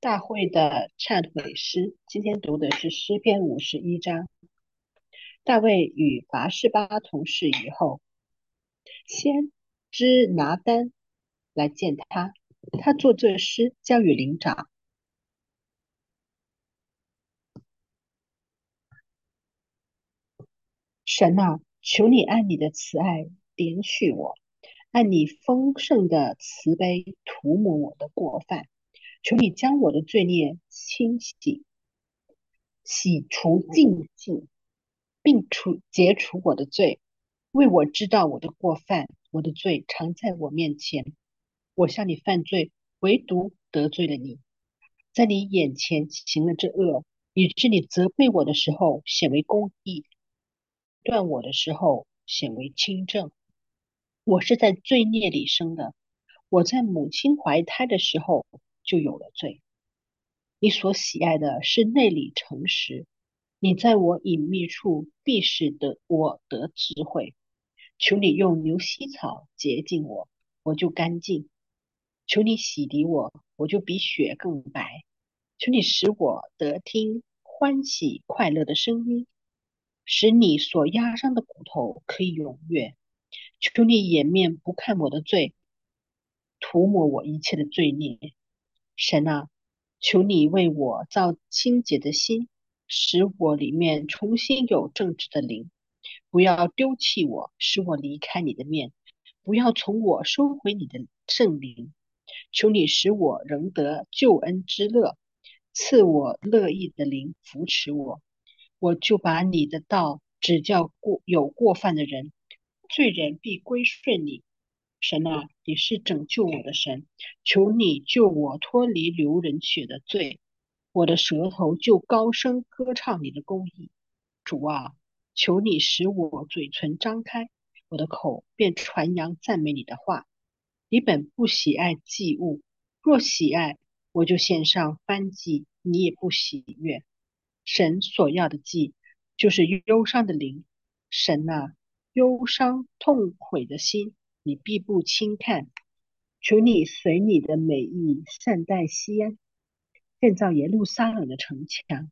大会的忏悔诗，今天读的是诗篇51章。大卫与拔示巴同事以后，先知拿单来见他，他作这诗交与灵长。神啊，求你按你的慈爱怜恤我，按你丰盛的慈悲涂抹我的过犯。求你将我的罪孽清洗除净尽，并解除我的罪，为我知道我的过犯，我的罪常在我面前。我向你犯罪，唯独得罪了你，在你眼前行了这恶，以致你责备我的时候显为公义，断我的时候显为清正。我是在罪孽里生的，我在母亲怀胎的时候就有了罪。你所喜爱的是内里诚实，你在我隐秘处必使我得智慧。求你用牛膝草洁净我，我就干净；求你洗涤我，我就比雪更白。求你使我得听欢喜快乐的声音，使你所压伤的骨头可以踊跃。求你掩面不看我的罪，涂抹我一切的罪孽。神啊，求你为我造清洁的心，使我里面重新有正直的灵。不要丢弃我，使我离开你的面；不要从我收回你的圣灵。求你使我仍得救恩之乐，赐我乐意的灵扶持我。我就把你的道指教有过犯的人，罪人必归顺你。神啊，你是拯救我的神，求你救我脱离流人血的罪，我的舌头就高声歌唱你的公义。主啊，求你使我嘴唇张开，我的口便传扬赞美你的话。你本不喜爱祭物，若喜爱，我就献上燔祭，你也不喜悦。神所要的祭，就是忧伤的灵。神啊，忧伤痛悔的心，你必不轻看。求你随你的美意善待西安，建造耶路撒冷的城墙，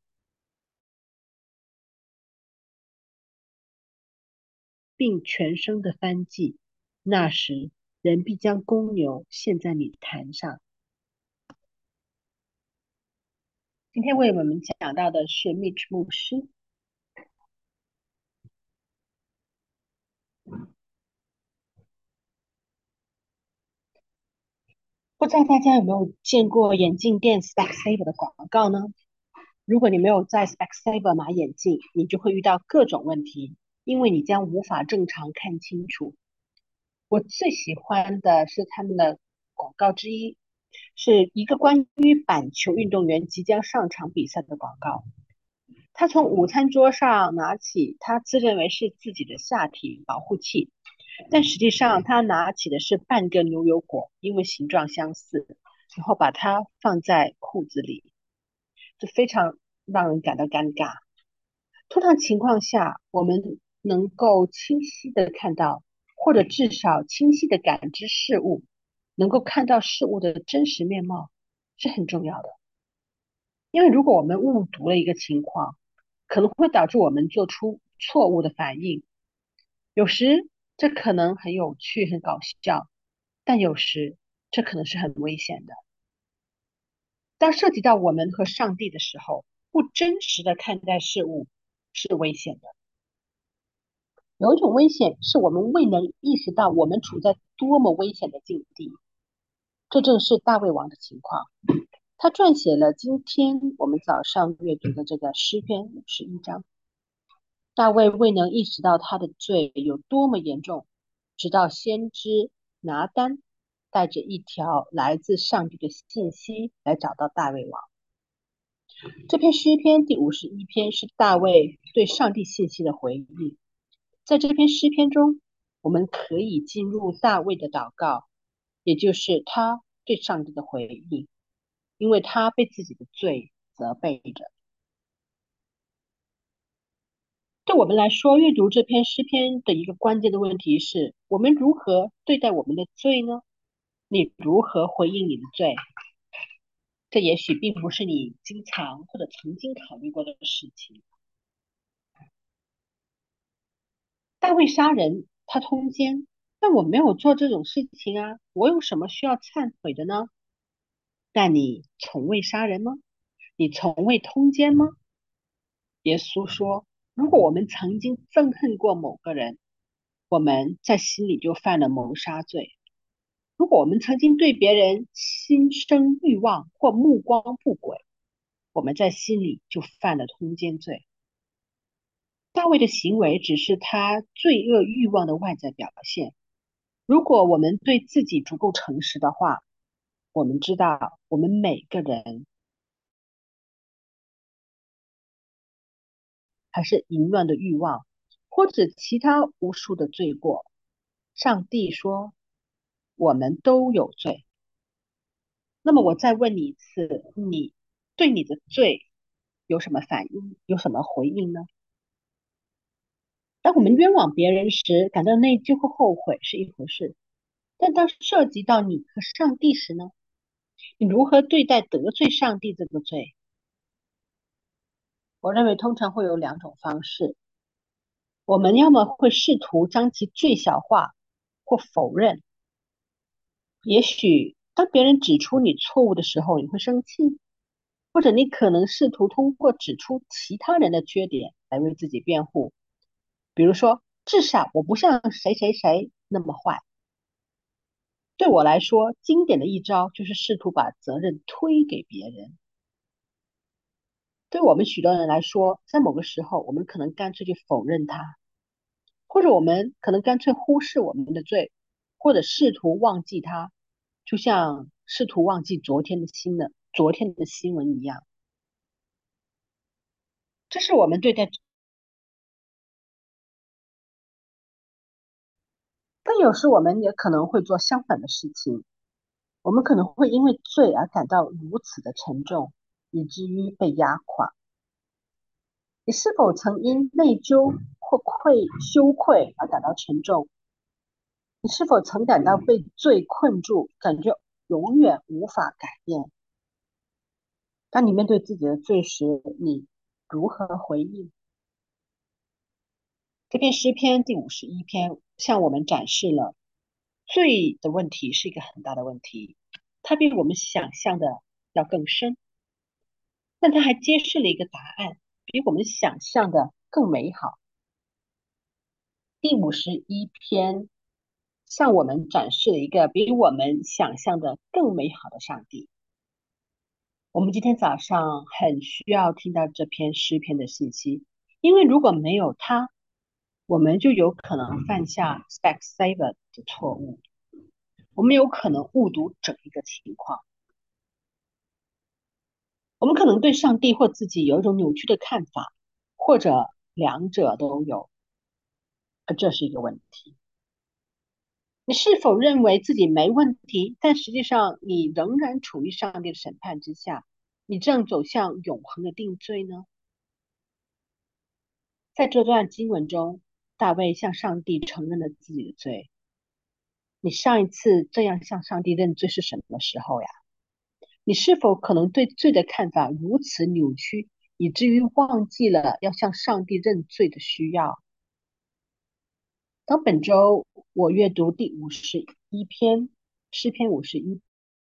并全身的燔祭。那时，人必将公牛献在你坛上。今天为我们讲到的是 Mitch 牧师。不知道大家有没有见过眼镜店 Specsavers 的广告呢？如果你没有在 Specsavers 买眼镜，你就会遇到各种问题，因为你将无法正常看清楚。我最喜欢的是他们的广告之一，是一个关于板球运动员即将上场比赛的广告。他从午餐桌上拿起他自认为是自己的下体保护器，但实际上他拿起的是半个牛油果，因为形状相似，然后把它放在裤子里，这非常让人感到尴尬。通常情况下，我们能够清晰的看到，或者至少清晰的感知事物，能够看到事物的真实面貌，是很重要的。因为如果我们误读了一个情况，可能会导致我们做出错误的反应。有时这可能很有趣、很搞笑，但有时这可能是很危险的。当涉及到我们和上帝的时候，不真实的看待事物是危险的。有一种危险是我们未能意识到我们处在多么危险的境地，这正是大卫王的情况。他撰写了今天我们早上阅读的这个诗篇51章。大卫未能意识到他的罪有多么严重，直到先知拿单带着一条来自上帝的信息来找到大卫王。这篇诗篇第51篇是大卫对上帝信息的回应。在这篇诗篇中，我们可以进入大卫的祷告，也就是他对上帝的回应，因为他被自己的罪责备着。对我们来说，阅读这篇诗篇的一个关键的问题是：我们如何对待我们的罪呢？你如何回应你的罪？ 这也许并不是你经常或者曾经考虑过的事情。大卫杀人，他通奸，但我没有做这种事情啊，我有什么需要忏悔的呢？但你从未杀人吗？你从未通奸吗？耶稣说，如果我们曾经憎恨过某个人，我们在心里就犯了谋杀罪。如果我们曾经对别人心生欲望或目光不轨，我们在心里就犯了通奸罪。大卫的行为只是他罪恶欲望的外在表现。如果我们对自己足够诚实的话，我们知道我们每个人还是淫乱的欲望，或者其他无数的罪过。上帝说，我们都有罪。那么我再问你一次，你对你的罪有什么反应？有什么回应呢？当我们冤枉别人时，感到内疚和后悔是一回事，但当涉及到你和上帝时呢？你如何对待得罪上帝这个罪？我认为通常会有两种方式，我们要么会试图将其最小化或否认。也许当别人指出你错误的时候，你会生气，或者你可能试图通过指出其他人的缺点来为自己辩护。比如说，至少我不像谁谁谁那么坏。对我来说，经典的一招就是试图把责任推给别人。对我们许多人来说，在某个时候，我们可能干脆就否认它，或者我们可能干脆忽视我们的罪，或者试图忘记它，就像试图忘记昨天的新闻一样。这是我们对待，但有时我们也可能会做相反的事情。我们可能会因为罪而感到如此的沉重，以至于被压垮。你是否曾因内疚或羞愧而感到沉重？你是否曾感到被罪困住，感觉永远无法改变？当你面对自己的罪时，你如何回应？这篇诗篇第51篇向我们展示了罪的问题是一个很大的问题，它比我们想象的要更深，但它还揭示了一个答案，比我们想象的更美好。第51篇向我们展示了一个比我们想象的更美好的上帝。我们今天早上很需要听到这篇诗篇的信息，因为如果没有它，我们就有可能犯下 Specsavers 的错误，我们有可能误读整一个情况，我们可能对上帝或自己有一种扭曲的看法，或者两者都有，这是一个问题。你是否认为自己没问题，但实际上你仍然处于上帝的审判之下，你正走向永恒的定罪呢？在这段经文中，大卫向上帝承认了自己的罪。你上一次这样向上帝认罪是什么时候呀？你是否可能对罪的看法如此扭曲，以至于忘记了要向上帝认罪的需要？当本周我阅读第51篇诗篇51，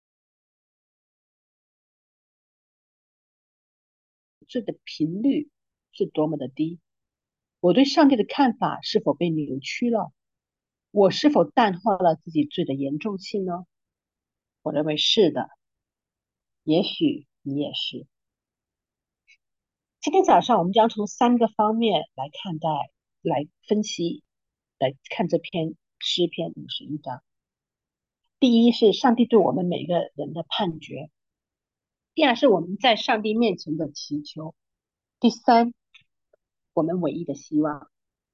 罪的频率是多么的低，我对上帝的看法是否被扭曲了？我是否淡化了自己罪的严重性呢？我认为是的，也许你也是。今天早上我们将从3个方面来看待、来分析、来看这篇诗篇51章。第一是上帝对我们每个人的判决，第二是我们在上帝面前的祈求，第三，我们唯一的希望。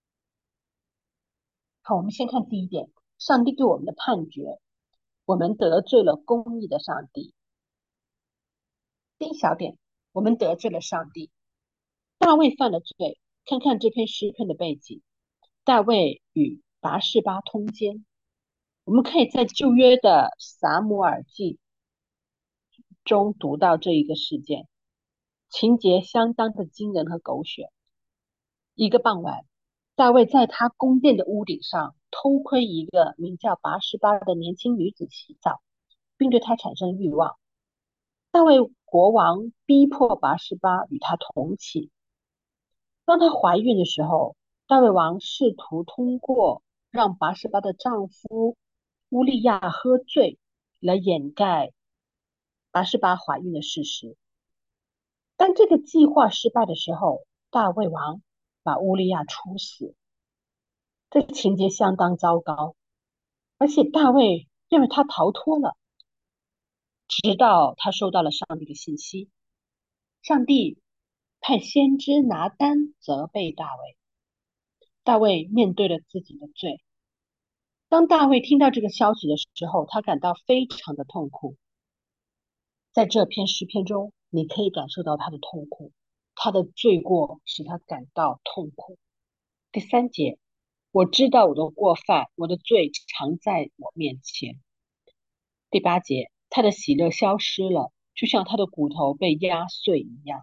好，我们先看第一点，上帝对我们的判决，我们得罪了公义的上帝。第一小点，我们得罪了上帝。大卫犯了罪，看看这篇诗篇的背景，大卫与拔示巴通奸。我们可以在旧约的撒母耳记中读到这一个事件，情节相当的惊人和狗血。一个傍晚，大卫在他宫殿的屋顶上偷窥一个名叫拔示巴的年轻女子洗澡，并对她产生欲望。大卫国王逼迫拔示巴与他同寝。当她怀孕的时候，大卫王试图通过让拔示巴的丈夫乌利亚喝醉来掩盖拔示巴怀孕的事实。当这个计划失败的时候，大卫王把乌利亚处死。这情节相当糟糕，而且大卫认为他逃脱了，直到他收到了上帝的信息。上帝派先知拿单责备大卫，大卫面对了自己的罪。当大卫听到这个消息的时候，他感到非常的痛苦。在这篇诗篇中，你可以感受到他的痛苦，他的罪过使他感到痛苦。第三节，我知道我的过犯，我的罪常在我面前。第八节，他的喜乐消失了，就像他的骨头被压碎一样。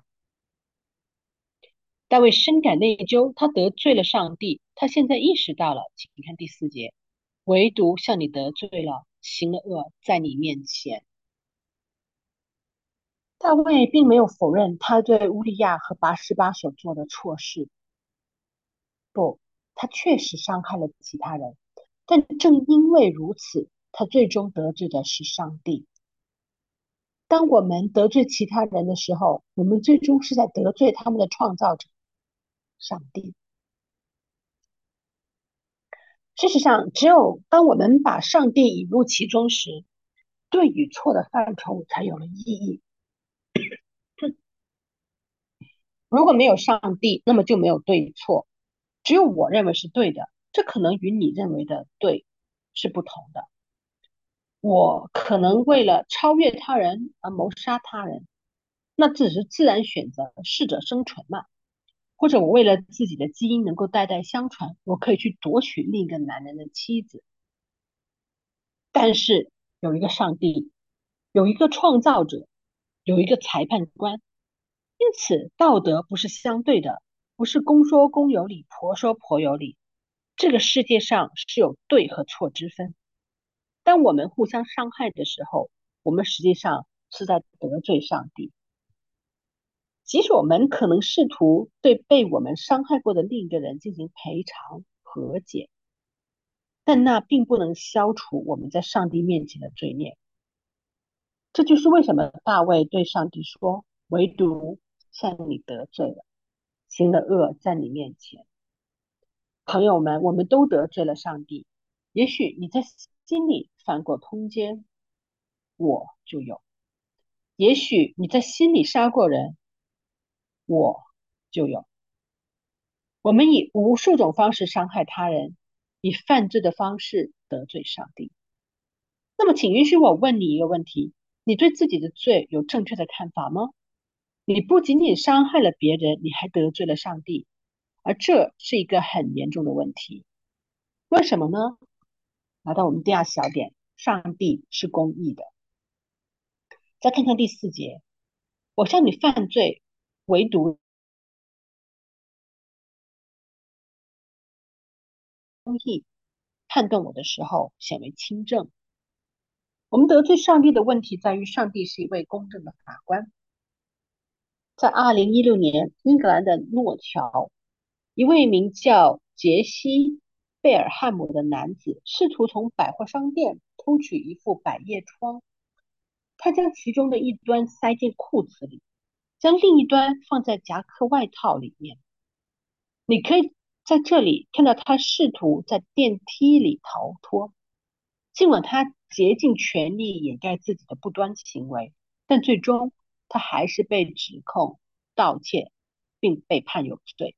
大卫深感内疚，他得罪了上帝，他现在意识到了。请看第四节，唯独向你得罪了，行了恶，在你面前。大卫并没有否认他对乌利亚和拔示巴所做的错事，不，他确实伤害了其他人，但正因为如此，他最终得罪的是上帝。当我们得罪其他人的时候，我们最终是在得罪他们的创造者上帝。事实上，只有当我们把上帝引入其中时，对与错的范畴才有了意义。如果没有上帝，那么就没有对与错，只有我认为是对的，这可能与你认为的对是不同的。我可能为了超越他人而谋杀他人，那只是自然选择，适者生存嘛。或者我为了自己的基因能够代代相传，我可以去夺取另一个男人的妻子。但是有一个上帝，有一个创造者，有一个裁判官，因此道德不是相对的，不是公说公有理，婆说婆有理。这个世界上是有对和错之分。当我们互相伤害的时候，我们实际上是在得罪上帝。即使我们可能试图对被我们伤害过的另一个人进行赔偿和解，但那并不能消除我们在上帝面前的罪孽。这就是为什么大卫对上帝说：唯独向你得罪了，行了恶在你面前。朋友们，我们都得罪了上帝。也许你在心里犯过通奸，我就有；也许你在心里杀过人，我就有。我们以无数种方式伤害他人，以犯罪的方式得罪上帝。那么，请允许我问你一个问题：你对自己的罪有正确的看法吗？你不仅仅伤害了别人，你还得罪了上帝，而这是一个很严重的问题。为什么呢？来到我们第二小点，上帝是公义的。再看看第四节，我向你犯罪，唯独公义判断我的时候显为轻正。我们得罪上帝的问题在于，上帝是一位公正的法官。在2016年，英格兰的诺乔，一位名叫杰西·贝尔汉姆的男子试图从百货商店偷取一副百叶窗，他将其中的一端塞进裤子里，将另一端放在夹克外套里面。你可以在这里看到他试图在电梯里逃脱，尽管他竭尽全力掩盖自己的不端行为，但最终他还是被指控盗窃，并被判有罪。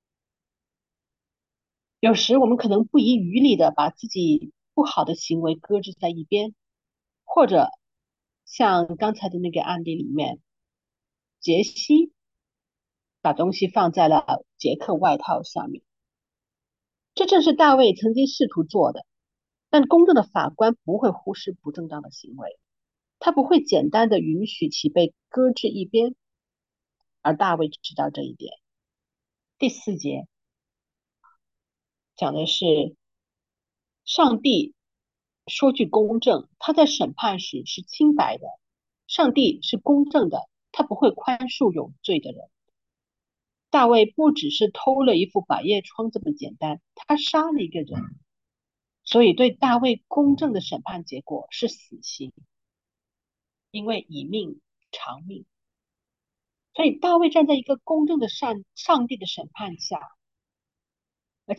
有时我们可能不遗余力的把自己不好的行为搁置在一边，或者像刚才的那个案例里面，杰西把东西放在了杰克外套下面。这正是大卫曾经试图做的，但公正的法官不会忽视不正当的行为。 他不会简单的允许其被搁置一边，而大卫知道这一点。第4节讲的是上帝说句公正，他在审判时是清白的，上帝是公正的，他不会宽恕有罪的人。大卫不只是偷了一副百叶窗这么简单，他杀了一个人，所以对大卫公正的审判结果是死刑，因为以命偿命。所以大卫站在一个公正的上帝的审判下，而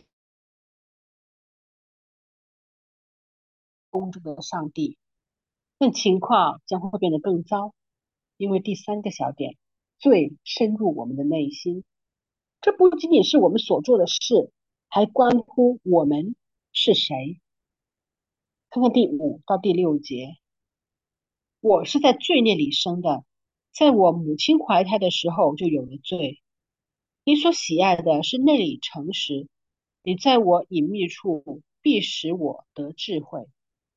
公正的上帝，那情况将会变得更糟，因为第3个小点，罪深入我们的内心，这不仅仅是我们所做的事，还关乎我们是谁。看看第5到第6节，我是在罪孽里生的，在我母亲怀胎的时候就有了罪。你所喜爱的是内里诚实，你在我隐秘处必使我得智慧。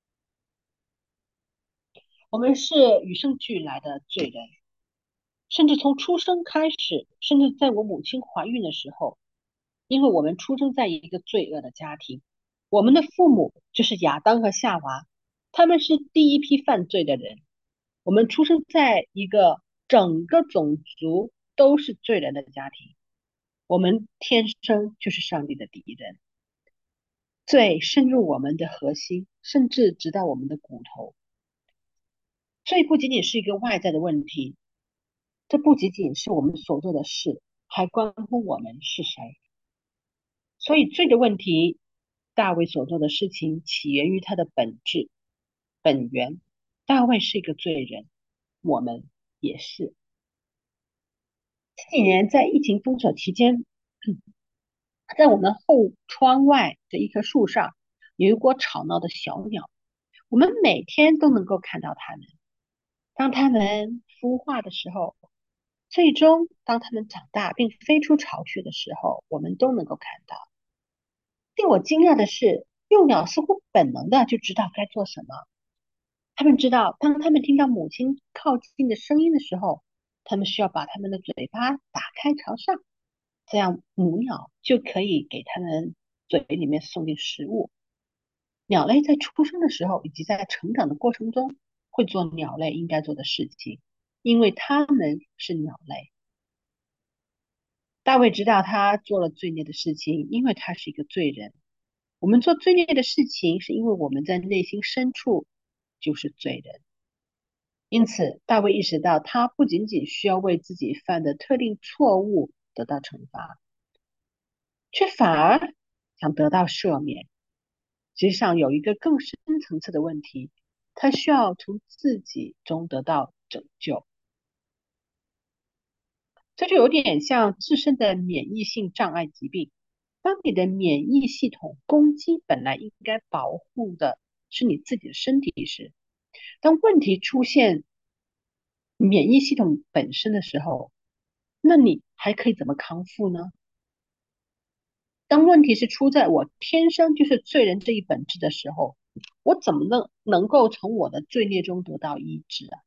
我们是与生俱来的罪人，甚至从出生开始，甚至在我母亲怀孕的时候，因为我们出生在一个罪恶的家庭，我们的父母就是亚当和夏娃，他们是第一批犯罪的人。我们出生在一个整个种族都是罪人的家庭，我们天生就是上帝的敌人。罪深入我们的核心，甚至直到我们的骨头。罪不仅仅是一个外在的问题，这不仅仅是我们所做的事，还关乎我们是谁。所以罪的问题，大卫所做的事情起源于他的本质、本源。大卫是一个罪人，我们也是。这几年在疫情封锁期间，在我们后窗外的一棵树上，有一窝吵闹的小鸟，我们每天都能够看到它们。当它们孵化的时候，最终当它们长大并飞出巢穴的时候，我们都能够看到。令我惊讶的是，幼鸟似乎本能的就知道该做什么。它们知道，当它们听到母亲靠近的声音的时候，它们需要把它们的嘴巴打开朝上，这样母鸟就可以给它们嘴里面送进食物。鸟类在出生的时候以及在成长的过程中，会做鸟类应该做的事情，因为它们是鸟类。大卫知道他做了罪孽的事情，因为他是一个罪人。我们做罪孽的事情，是因为我们在内心深处就是罪人。因此，大卫意识到，他不仅仅需要为自己犯的特定错误得到惩罚，却反而想得到赦免。实际上，有一个更深层次的问题，他需要从自己中得到拯救。这就有点像自身的免疫性障碍疾病。当你的免疫系统攻击本来应该保护的是你自己的身体时，当问题出现免疫系统本身的时候，那你还可以怎么康复呢？当问题是出在我天生就是罪人这一本质的时候，我怎么能够从我的罪孽中得到医治啊？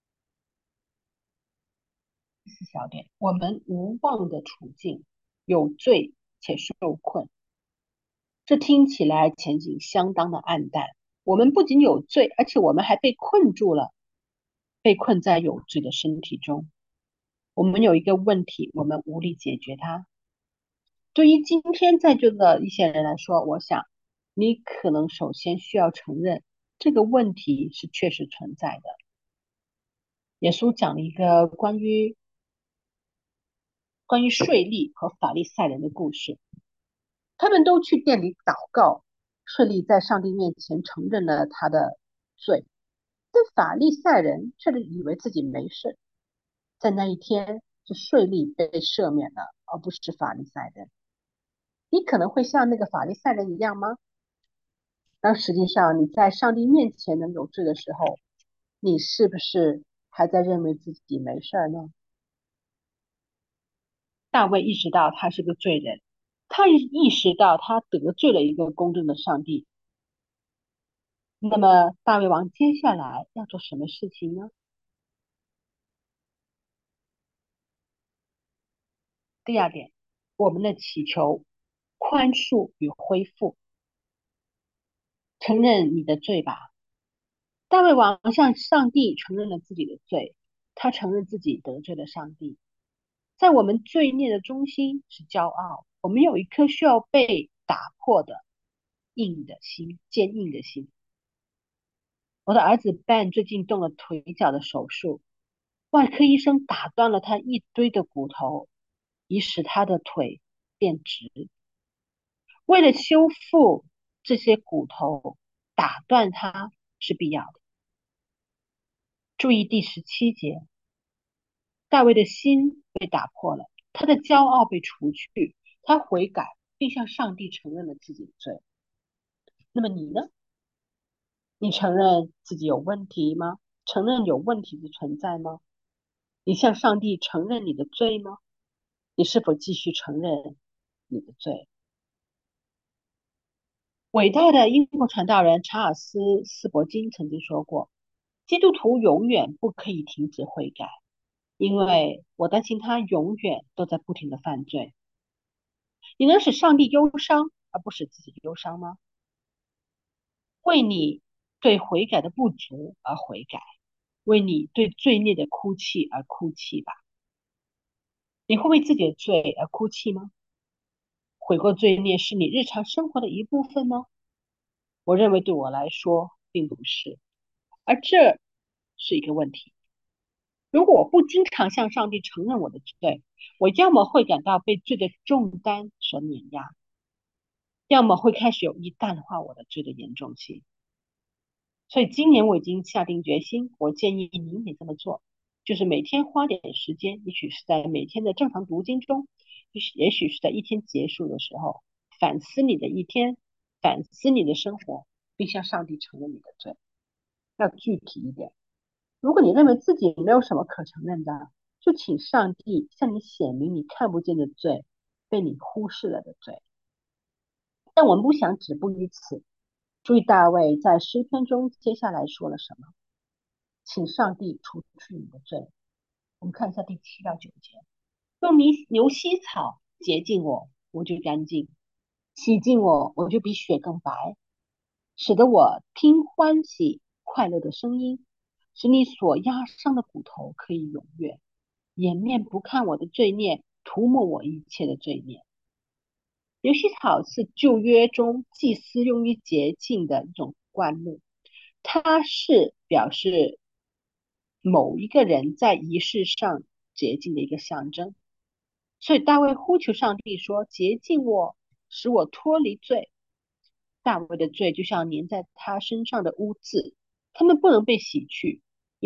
第四小点，我们无望的处境，有罪且受困，这听起来前景相当的暗淡。我们不仅有罪，而且我们还被困住了，被困在有罪的身体中。我们有一个问题，我们无力解决它。对于今天在座的一些人来说，我想你可能首先需要承认这个问题是确实存在的。耶稣讲了一个关于税吏和法利赛人的故事。他们都去店里祷告，税吏在上帝面前承认了他的罪，但法利赛人却以为自己没事。在那一天，是税吏被赦免了，而不是法利赛人。你可能会像那个法利赛人一样吗？当实际上你在上帝面前能有罪的时候，你是不是还在认为自己没事呢？大卫意识到他是个罪人，他意识到他得罪了一个公正的上帝， 那么大卫王接下来要做什么事情呢？第二点，我们的祈求宽恕与恢复，承认你的罪吧。大卫王向上帝承认了自己的罪，他承认自己得罪了上帝。在我们罪孽的中心是骄傲，我们有一颗需要被打破的硬的心，坚硬的心。我的儿子 Ben 最近动了腿脚的手术，外科医生打断了他一堆的骨头，以使他的腿变直。为了修复这些骨头，打断它是必要的。注意第17节，大卫的心被打破了，他的骄傲被除去，他悔改，并向上帝承认了自己的罪。那么你呢？你承认自己有问题吗？承认有问题的存在吗？你向上帝承认你的罪吗？你是否继续承认你的罪？伟大的英国传道人查尔斯·斯伯金曾经说过：基督徒永远不可以停止悔改，因为我担心他永远都在不停的犯罪。你能使上帝忧伤，而不使自己忧伤吗？为你对悔改的不足而悔改，为你对罪孽的哭泣而哭泣吧。你会为自己的罪而哭泣吗？悔过罪孽是你日常生活的一部分吗？我认为对我来说并不是，而这是一个问题。如果我不经常向上帝承认我的罪，我要么会感到被罪的重担所碾压，要么会开始有意淡化我的罪的严重性。所以今年我已经下定决心，我建议您也这么做，就是每天花点时间，也许是在每天的正常读经中，也许是在一天结束的时候，反思你的一天，反思你的生活，并向上帝承认你的罪。要具体一点，如果你认为自己没有什么可承认的，就请上帝向你显明你看不见的罪，被你忽视了的罪。但我们不想止步于此。注意大卫在诗篇中接下来说了什么？请上帝除去你的罪。我们看一下第7到9节，用牛膝草洁净我，我就干净；洗净我，我就比雪更白，使得我听欢喜快乐的声音，使你所压伤的骨头可以踊跃，掩面不看我的罪孽，涂抹我一切的罪孽。牛膝草是旧约中祭司用于洁净的一种灌木，它是表示某一个人在仪式上洁净的一个象征。所以大卫呼求上帝说：洁净我，使我脱离罪。大卫的罪就像粘在他身上的污渍，他们不能被洗去。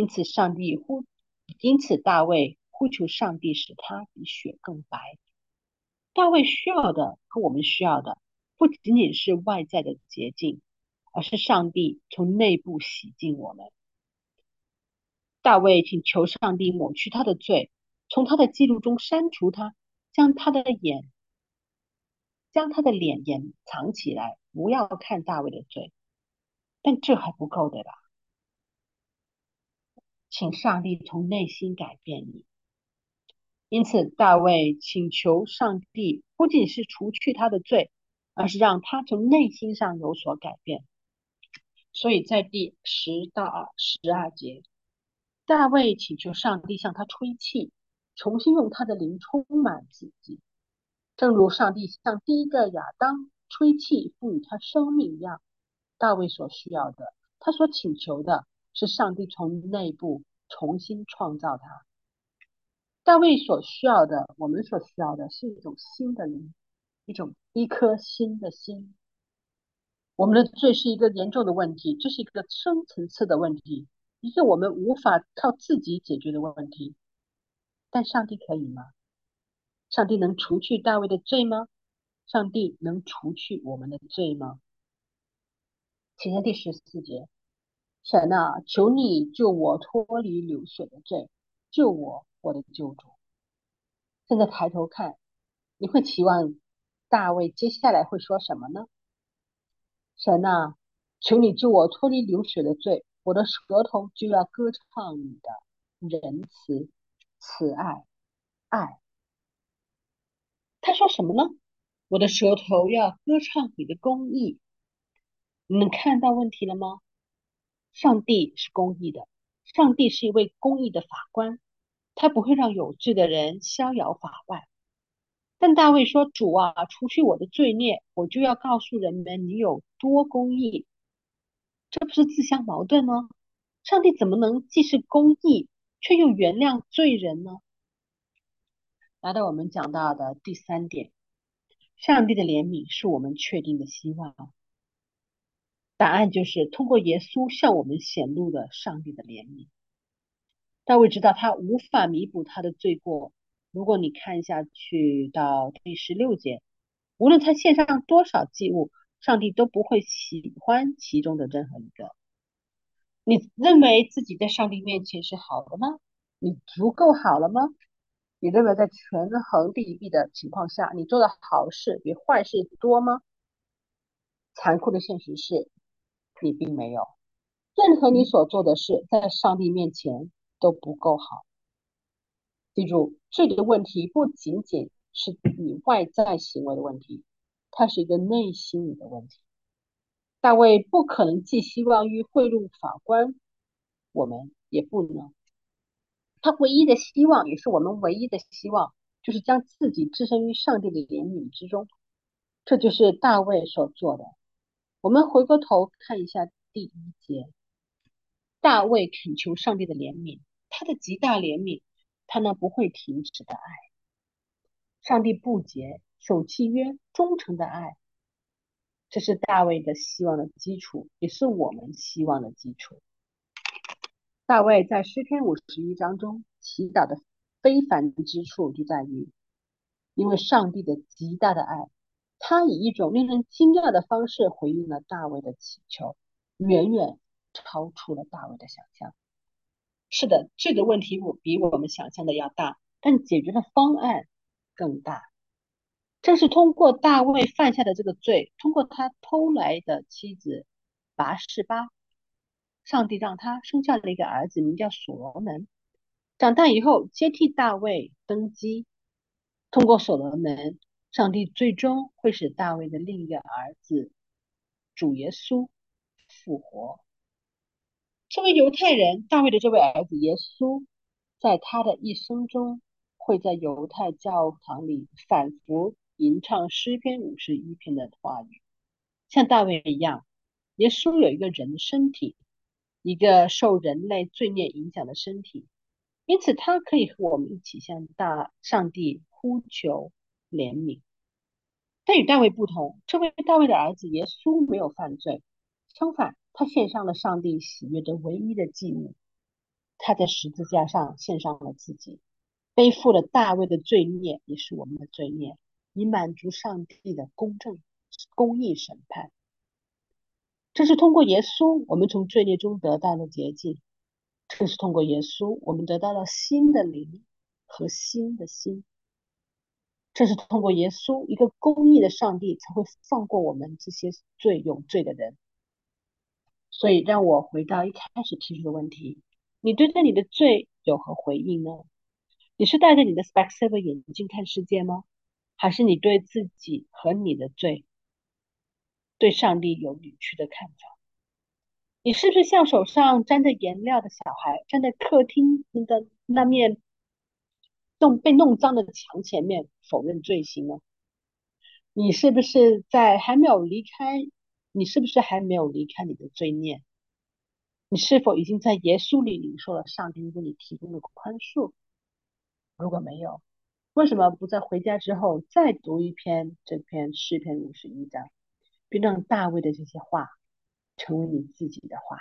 因此大卫呼求上帝使他比雪更白。大卫需要的和我们需要的不仅仅是外在的洁净，而是上帝从内部洗净我们。大卫请求上帝抹去他的罪，从他的记录中删除他，将他的眼将他的脸眼藏起来，不要看大卫的罪。但这还不够的啦，请上帝从内心改变你。因此，大卫请求上帝不仅是除去他的罪，而是让他从内心上有所改变。所以在第10到12节，大卫请求上帝向他吹气，重新用他的灵充满自己，正如上帝向第一个亚当吹气，赋予他生命一样。大卫所需要的，他所请求的是上帝从内部重新创造他。大卫所需要的，我们所需要的是一种新的灵，一颗新的心。我们的罪是一个严重的问题，这是一个深层次的问题，一个我们无法靠自己解决的问题。但上帝可以吗？上帝能除去大卫的罪吗？上帝能除去我们的罪吗？请看第14节，神啊，求你救我脱离流血的罪，救我，我的救主。现在抬头看，你会期望大卫接下来会说什么呢？神啊， 求你救我脱离流血的罪，我的舌头就要歌唱你的仁慈、慈爱、爱。他说什么呢？我的舌头要歌唱你的公义。你们看到问题了吗？上帝是公义的，上帝是一位公义的法官，他不会让有罪的人逍遥法外。但大卫说：“主啊，除去我的罪孽，我就要告诉人们你有多公义。”这不是自相矛盾吗？上帝怎么能既是公义，却又原谅罪人呢？来到我们讲到的第三点，上帝的怜悯是我们确定的希望。答案就是通过耶稣向我们显露了上帝的怜悯。大卫知道他无法弥补他的罪过。如果你看下去到第16节，无论他献上多少祭物，上帝都不会喜欢其中的任何一个。你认为自己在上帝面前是好的吗？你足够好了吗？你认为在权衡利弊的情况下，你做的好事比坏事多吗？残酷的现实是，你并没有。任何你所做的事，在上帝面前都不够好。记住，这个问题不仅仅是你外在行为的问题，它是一个内心里的问题。大卫不可能寄希望于贿赂法官，我们也不能。他唯一的希望，也是我们唯一的希望，就是将自己置身于上帝的怜悯之中。这就是大卫所做的。我们回过头看一下第1节，大卫恳求上帝的怜悯，他的极大怜悯，他那不会停止的爱。上帝不洁、守契约、忠诚的爱，这是大卫的希望的基础，也是我们希望的基础。大卫在诗篇51章中祈祷的非凡之处就在于，因为上帝的极大的爱，他以一种令人惊讶的方式回应了大卫的祈求，远远超出了大卫的想象。是的，这个问题比我们想象的要大，但解决的方案更大。正是通过大卫犯下的这个罪，通过他偷来的妻子拔示巴，上帝让他生下了一个儿子，名叫所罗门。长大以后接替大卫登基，通过所罗门，上帝最终会使大卫的另一个儿子主耶稣复活。作为犹太人，大卫的这位儿子耶稣，在他的一生中，会在犹太教堂里反复吟唱诗篇51篇的话语。像大卫一样，耶稣有一个人的身体，一个受人类罪孽影响的身体，因此他可以和我们一起向上帝呼求怜悯。但与大卫不同，这位大卫的儿子耶稣没有犯罪，相反，他献上了上帝喜悦的唯一的祭物。他在十字架上献上了自己，背负了大卫的罪孽，也是我们的罪孽，以满足上帝的公义审判。这是通过耶稣，我们从罪孽中得到了洁净；这是通过耶稣，我们得到了新的灵和新的心。这是通过耶稣，一个公义的上帝才会放过我们这些有罪的人。所以，让我回到一开始提出的问题：你对待你的罪有何回应呢？你是戴着你的 Specsavers 眼镜看世界吗？还是你对自己和你的罪，对上帝有扭曲的看法？你是不是像手上沾着颜料的小孩，站在客厅的那面被弄脏的墙前面否认罪行呢？你是不是在还没有离开？你是不是还没有离开你的罪孽？你是否已经在耶稣里领受了上帝为你提供的宽恕？如果没有，为什么不在回家之后再读一篇这篇诗篇51章，并让大卫的这些话成为你自己的话？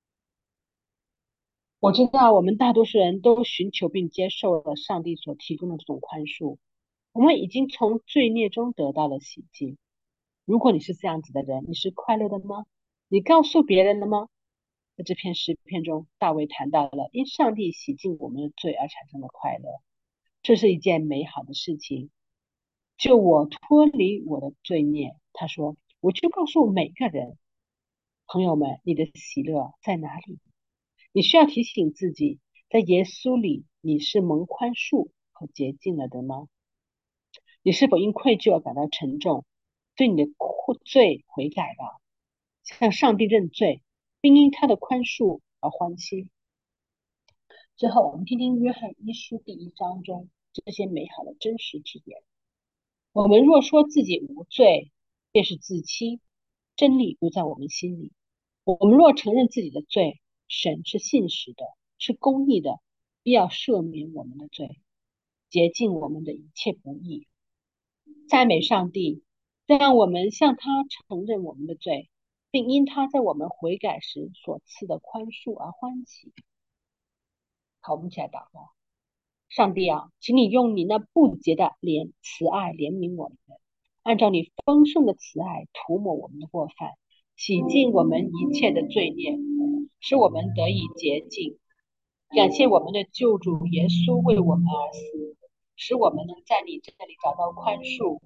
我知道我们大多数人都寻求并接受了上帝所提供的这种宽恕，我们已经从罪孽中得到了洗净。如果你是这样子的人，你是快乐的吗？你告诉别人了吗？在这篇诗篇中，大卫谈到了因上帝洗净我们的罪而产生的快乐，这是一件美好的事情。就我脱离我的罪孽，他说，我就告诉每个人， 朋友们，你的喜乐在哪里？你需要提醒自己，在耶稣里你是蒙宽恕和洁净了的吗？你是否因愧疚而感到沉重，对你的罪悔改了，向上帝认罪，并因他的宽恕而欢喜？最后，我们听听约翰一书第一章中这些美好的真实之言。我们若说自己无罪，便是自欺，真理不在我们心里。我们若承认自己的罪，神是信实的，是公义的，必要赦免我们的罪，洁净我们的一切不义。赞美上帝，让我们向他承认我们的罪，并因他在我们悔改时所赐的宽恕而欢喜。好，我们一起来祷告。上帝啊，请你用你那不洁的慈爱怜悯我们，按照你丰盛的慈爱涂抹我们的过犯，洗净我们一切的罪孽，使我们得以洁净。感谢我们的救主耶稣为我们而死，使我们能在你这里找到宽恕。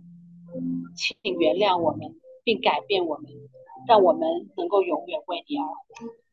请原谅我们，并改变我们，让我们能够永远为你而活。